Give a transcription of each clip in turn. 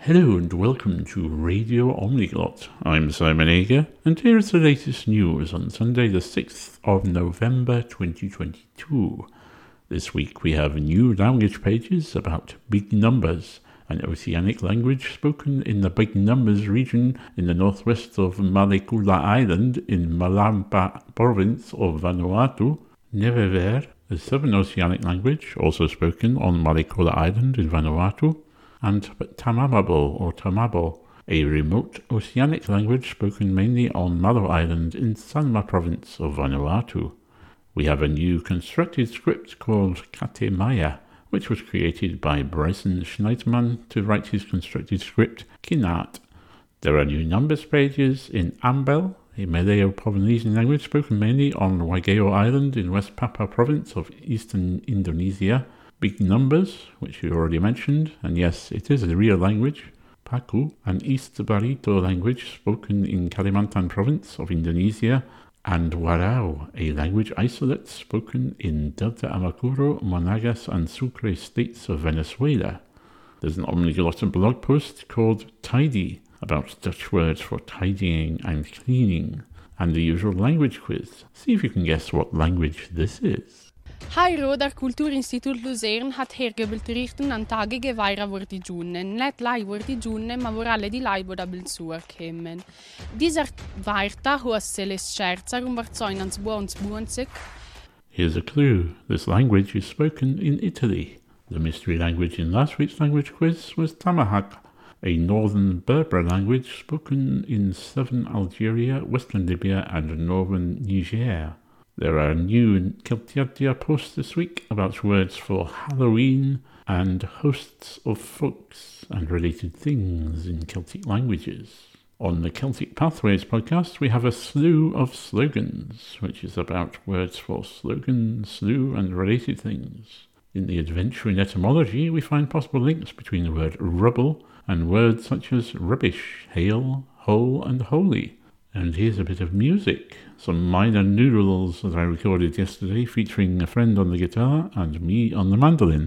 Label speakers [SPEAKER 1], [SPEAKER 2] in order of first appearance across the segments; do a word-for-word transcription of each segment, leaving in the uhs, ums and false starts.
[SPEAKER 1] Hello and welcome to Radio Omniglot. I'm Simon Ager, and here is the latest news on Sunday the sixth of November twenty twenty-two. This week we have new language pages about big numbers, an Oceanic language spoken in the Big Numbers region in the northwest of Malekula Island in Malamba province of Vanuatu. Nevever, a Southern Oceanic language also spoken on Malekula Island in Vanuatu. And Tamamabo or Tamabo, a remote Oceanic language spoken mainly on Malo Island in Sanma province of Vanuatu. We have a new constructed script called Katemaya, which was created by Bryson Schneidman to write his constructed script Kinat. There are new numbers pages in Ambel, a Malayo-Polynesian language spoken mainly on Waigeo Island in West Papua province of eastern Indonesia. Big Numbers, which you already mentioned, and yes, it is a real language, Paku, an East Barito language spoken in Kalimantan province of Indonesia, and Warao, a language isolate spoken in Delta Amacuro, Monagas and Sucre states of Venezuela. There's an Omniglot blog post called Tidy, about Dutch words for tidying and cleaning, and the usual language quiz. See if you can guess what language this is.
[SPEAKER 2] Hairo der Kulturinstitut Luzern hat hergebeltrichten an Tage geweira wurde Junen, net lai wurde Junen, ma vorale di lai boda belsuar kemmen. Dieser weirta huasseles scherzer um varzoinans buons buonsek.
[SPEAKER 1] Here's a clue. This language is spoken in Italy. The mystery language in last week's language quiz was Tamahak, a northern Berber language spoken in southern Algeria, western Libya and northern Niger. There are new Keltiatia posts this week about words for Halloween and hosts of folks and related things in Celtic languages. On the Celtic Pathways podcast, we have a slew of slogans, which is about words for slogan, slew, and related things. In the adventure in etymology, we find possible links between the word rubble and words such as rubbish, hail, hole, and holy. And here's a bit of music, some minor noodles that I recorded yesterday featuring a friend on the guitar and me on the mandolin.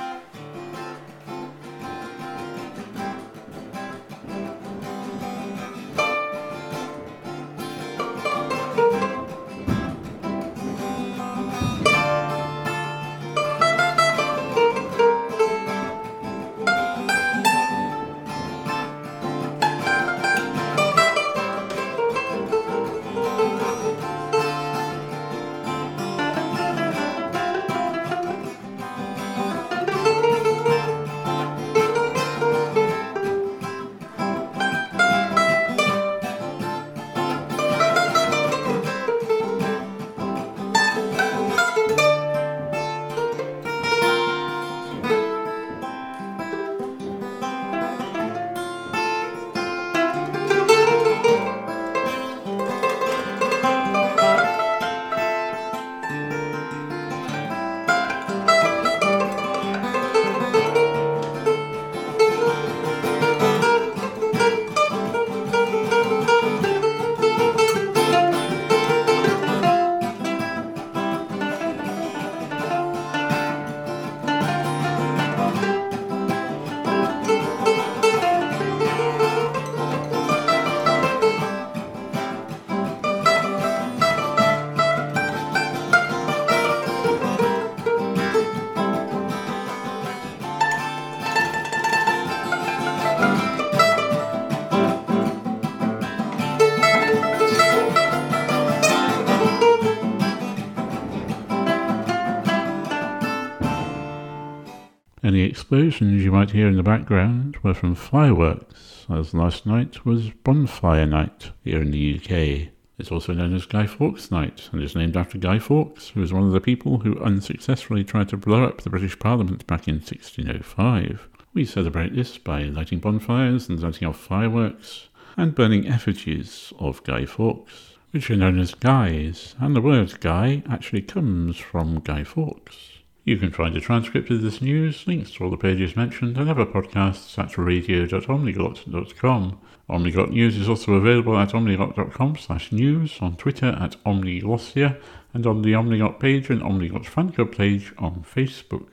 [SPEAKER 1] Any explosions you might hear in the background were from fireworks, as last night was Bonfire Night here in the U K. It's also known as Guy Fawkes Night, and is named after Guy Fawkes, who was one of the people who unsuccessfully tried to blow up the British Parliament back in sixteen oh five. We celebrate this by lighting bonfires and lighting off fireworks, and burning effigies of Guy Fawkes, which are known as guys, and the word guy actually comes from Guy Fawkes. You can find a transcript of this news, links to all the pages mentioned, and other podcasts at radio dot omniglot dot com. Omniglot News is also available at omniglot dot com slash news, on Twitter at omniglossia, and on the Omniglot page and Omniglot fan club page on Facebook.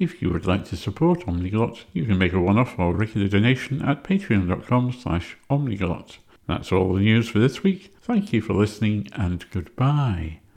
[SPEAKER 1] If you would like to support Omniglot, you can make a one-off or regular donation at patreon.com slash omniglot. That's all the news for this week. Thank you for listening, and goodbye.